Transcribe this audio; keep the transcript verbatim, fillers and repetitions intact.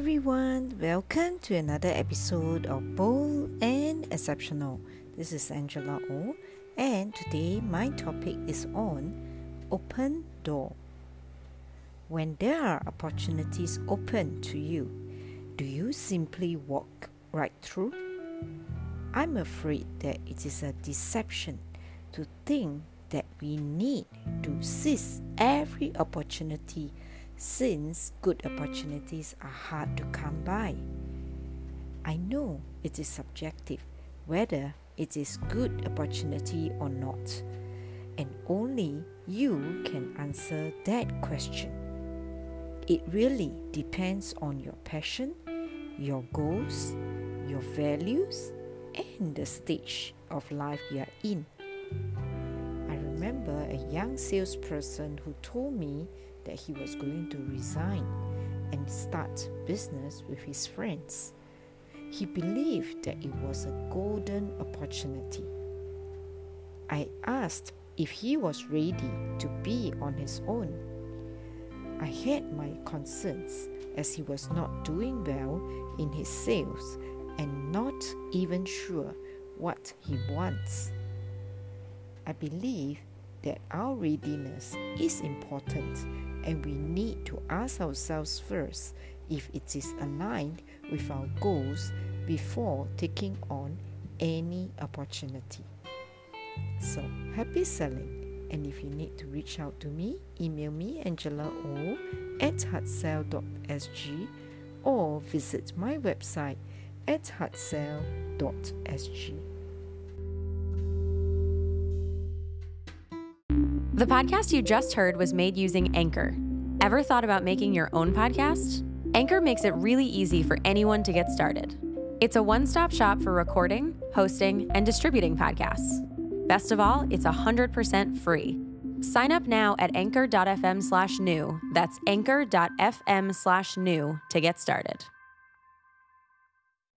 everyone, welcome to another episode of Bold and Exceptional. This is Angela O, and today my topic is on open door. When there are opportunities open to you, do you simply walk right through? I'm afraid that it is a deception to think that we need to seize every opportunity, since good opportunities are hard to come by. I know it is subjective whether it is good opportunity or not, and only you can answer that question. It really depends on your passion, your goals, your values, and the stage of life you are in. I remember a young salesperson who told me that he was going to resign and start business with his friends. He believed that it was a golden opportunity. I asked if he was ready to be on his own. I had my concerns as he was not doing well in his sales and not even sure what he wants. I believe that our readiness is important, and we need to ask ourselves first if it is aligned with our goals before taking on any opportunity. So, happy selling! And if you need to reach out to me, email me angela o at hardsell dot s g or visit my website at hardsell dot s g. The podcast you just heard was made using Anchor. Ever thought about making your own podcast? Anchor makes it really easy for anyone to get started. It's a one-stop shop for recording, hosting, and distributing podcasts. Best of all, it's one hundred percent free. Sign up now at anchor dot f m slash new. That's anchor dot f m slash new to get started.